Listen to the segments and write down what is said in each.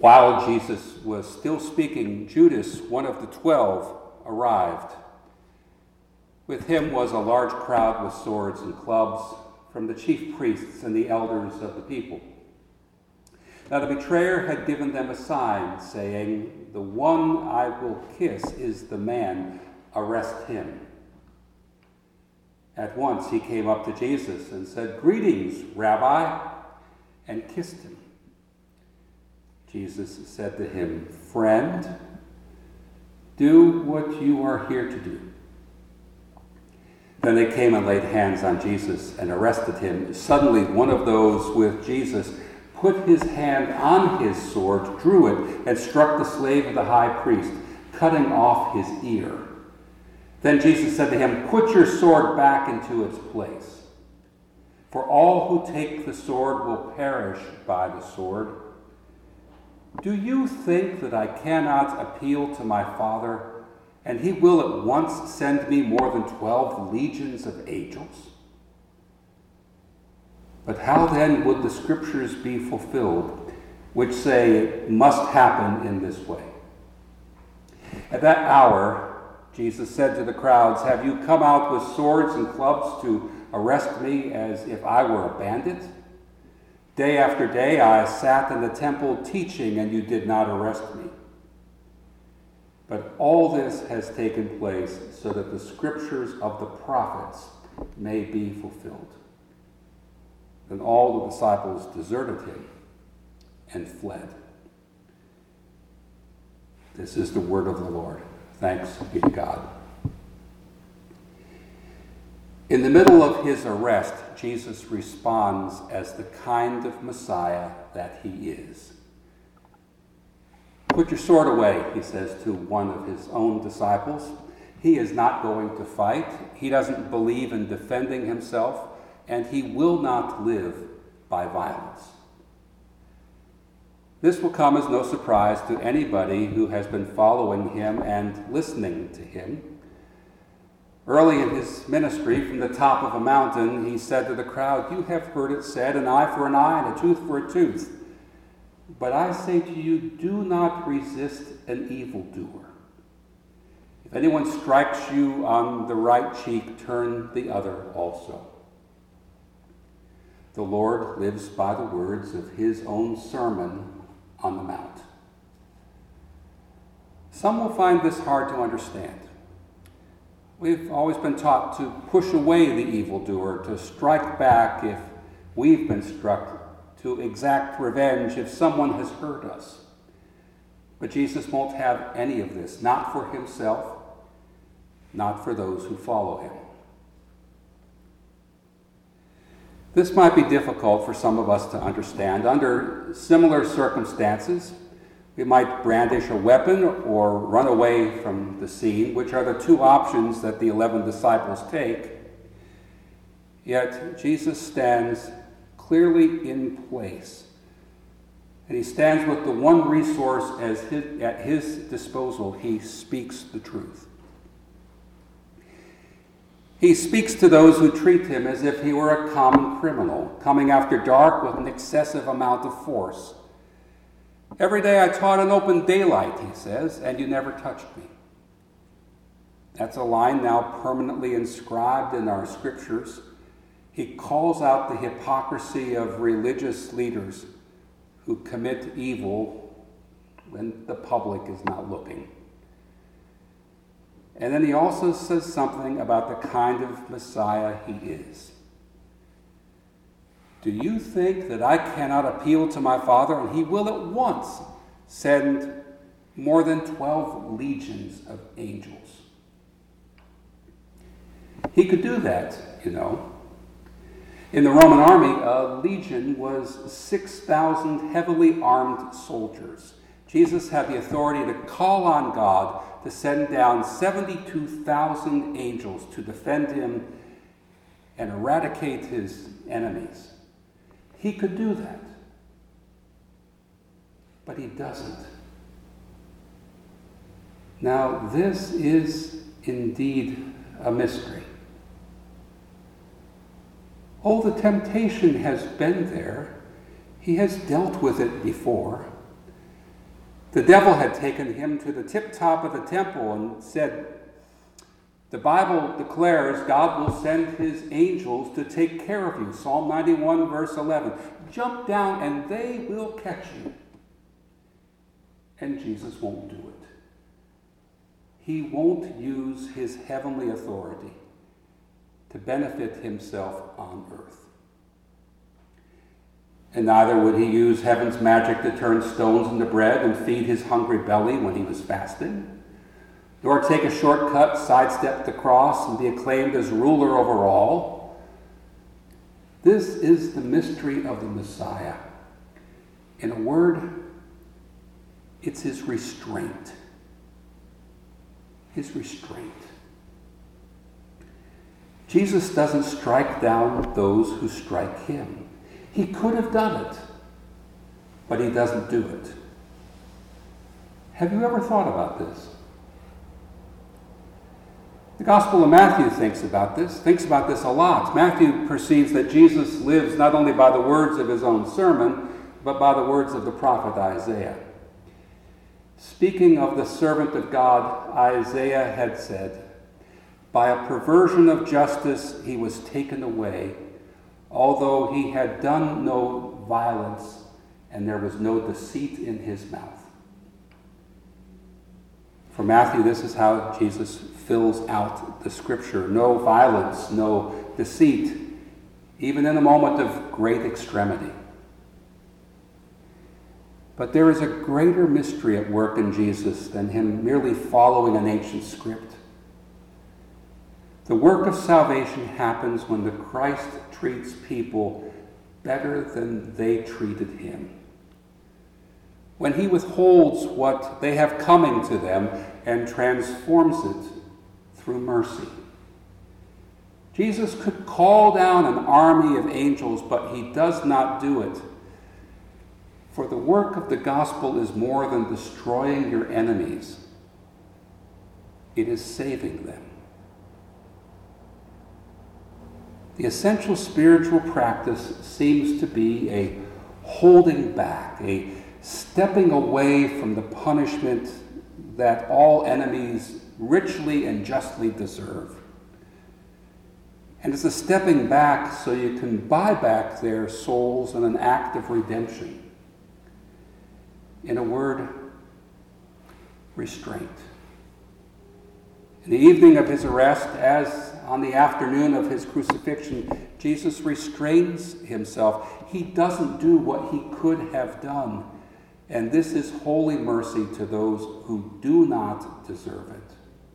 While Jesus was still speaking, Judas, one of the 12, arrived. With him was a large crowd with swords and clubs from the chief priests and the elders of the people. Now the betrayer had given them a sign, saying, "The one I will kiss is the man, arrest him." At once he came up to Jesus and said, "Greetings, Rabbi," and kissed him. Jesus said to him, "Friend, do what you are here to do." Then they came and laid hands on Jesus and arrested him. Suddenly one of those with Jesus put his hand on his sword, drew it, and struck the slave of the high priest, cutting off his ear. Then Jesus said to him, "Put your sword back into its place. For all who take the sword will perish by the sword. Do you think that I cannot appeal to my Father, and he will at once send me more than 12 legions of angels? But how then would the scriptures be fulfilled, which say it must happen in this way?" At that hour, Jesus said to the crowds, "Have you come out with swords and clubs to arrest me as if I were a bandit? Day after day I sat in the temple teaching, and you did not arrest me. But all this has taken place so that the scriptures of the prophets may be fulfilled." Then all the disciples deserted him and fled. This is the word of the Lord. Thanks be to God. In the middle of his arrest, Jesus responds as the kind of Messiah that he is. "Put your sword away," he says to one of his own disciples. He is not going to fight. He doesn't believe in defending himself, and he will not live by violence. This will come as no surprise to anybody who has been following him and listening to him. Early in his ministry, from the top of a mountain, he said to the crowd, "You have heard it said, an eye for an eye and a tooth for a tooth. But I say to you, do not resist an evildoer. If anyone strikes you on the right cheek, turn the other also." The Lord lives by the words of his own Sermon on the Mount. Some will find this hard to understand. We've always been taught to push away the evildoer, to strike back if we've been struck, to exact revenge if someone has hurt us. But Jesus won't have any of this, not for himself, not for those who follow him. This might be difficult for some of us to understand. Under similar circumstances, we might brandish a weapon or run away from the scene, which are the two options that the 11 disciples take. Yet Jesus stands clearly in place, and he stands with the one resource at his disposal. He speaks the truth. He speaks to those who treat him as if he were a common criminal, coming after dark with an excessive amount of force. "Every day I taught in open daylight," he says, "and you never touched me." That's a line now permanently inscribed in our scriptures. He calls out the hypocrisy of religious leaders who commit evil when the public is not looking. And then he also says something about the kind of Messiah he is. "Do you think that I cannot appeal to my Father, and he will at once send more than 12 legions of angels?" He could do that, you know. In the Roman army, a legion was 6,000 heavily armed soldiers. Jesus had the authority to call on God to send down 72,000 angels to defend him and eradicate his enemies. He could do that. But he doesn't. Now, this is indeed a mystery. Oh, the temptation has been there. He has dealt with it before. The devil had taken him to the tip top of the temple and said, the Bible declares God will send his angels to take care of you. Psalm 91, verse 11. Jump down and they will catch you. And Jesus won't do it. He won't use his heavenly authority to benefit himself on earth. And neither would he use heaven's magic to turn stones into bread and feed his hungry belly when he was fasting, nor take a shortcut, sidestep the cross, and be acclaimed as ruler over all. This is the mystery of the Messiah. In a word, it's his restraint. His restraint. Jesus doesn't strike down those who strike him. He could have done it, but he doesn't do it. Have you ever thought about this? The Gospel of Matthew thinks about this a lot. Matthew perceives that Jesus lives not only by the words of his own sermon, but by the words of the prophet Isaiah. Speaking of the servant of God, Isaiah had said, "By a perversion of justice he was taken away, although he had done no violence, and there was no deceit in his mouth." For Matthew, this is how Jesus fills out the scripture. No violence, no deceit, even in a moment of great extremity. But there is a greater mystery at work in Jesus than him merely following an ancient script. The work of salvation happens when the Christ treats people better than they treated him. When he withholds what they have coming to them and transforms it through mercy. Jesus could call down an army of angels, but he does not do it. For the work of the gospel is more than destroying your enemies. It is saving them. The essential spiritual practice seems to be a holding back, a stepping away from the punishment that all enemies richly and justly deserve. And it's a stepping back so you can buy back their souls in an act of redemption. In a word, restraint. In the evening of his arrest, as on the afternoon of his crucifixion, Jesus restrains himself. He doesn't do what he could have done. And this is holy mercy to those who do not deserve it.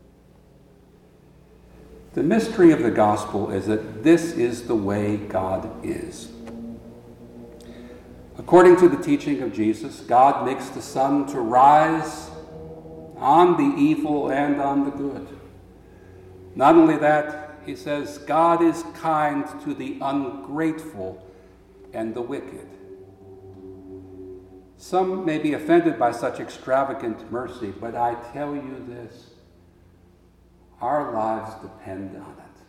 The mystery of the gospel is that this is the way God is. According to the teaching of Jesus, God makes the sun to rise on the evil and on the good. Not only that, he says, God is kind to the ungrateful and the wicked. Some may be offended by such extravagant mercy, but I tell you this, our lives depend on it.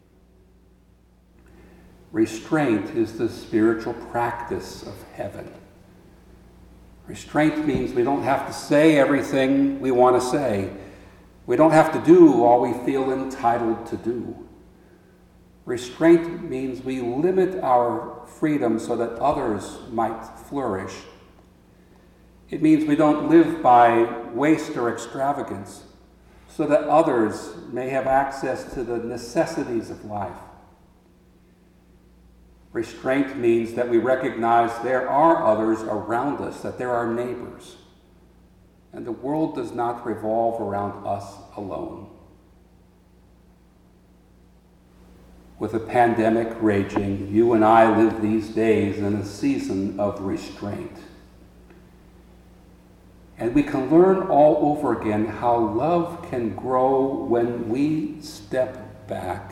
Restraint is the spiritual practice of heaven. Restraint means we don't have to say everything we want to say. We don't have to do all we feel entitled to do. Restraint means we limit our freedom so that others might flourish. It means we don't live by waste or extravagance so that others may have access to the necessities of life. Restraint means that we recognize there are others around us, that there are neighbors, and the world does not revolve around us alone. With a pandemic raging, you and I live these days in a season of restraint. And we can learn all over again how love can grow when we step back.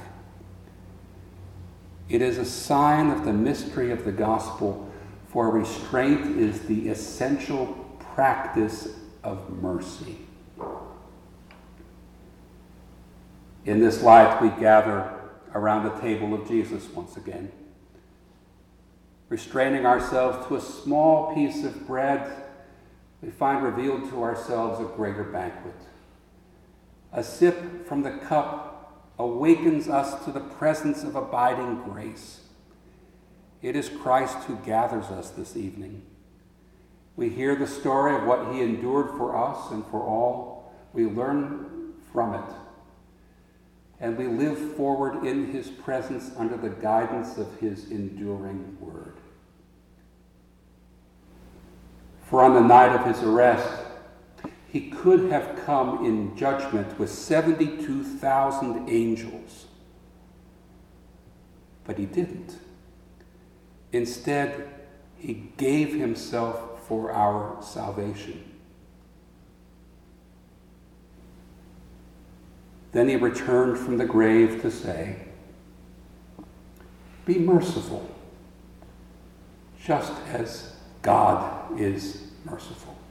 It is a sign of the mystery of the gospel, for restraint is the essential practice of mercy. In this light, we gather around the table of Jesus once again, restraining ourselves to a small piece of bread. we find revealed to ourselves a greater banquet. A sip from the cup awakens us to the presence of abiding grace. It is Christ who gathers us this evening. We hear the story of what he endured for us and for all. We learn from it. And we live forward in his presence under the guidance of his enduring word. For on the night of his arrest, he could have come in judgment with 72,000 angels. But he didn't. Instead, he gave himself for our salvation. Then he returned from the grave to say, "Be merciful, just as God is merciful."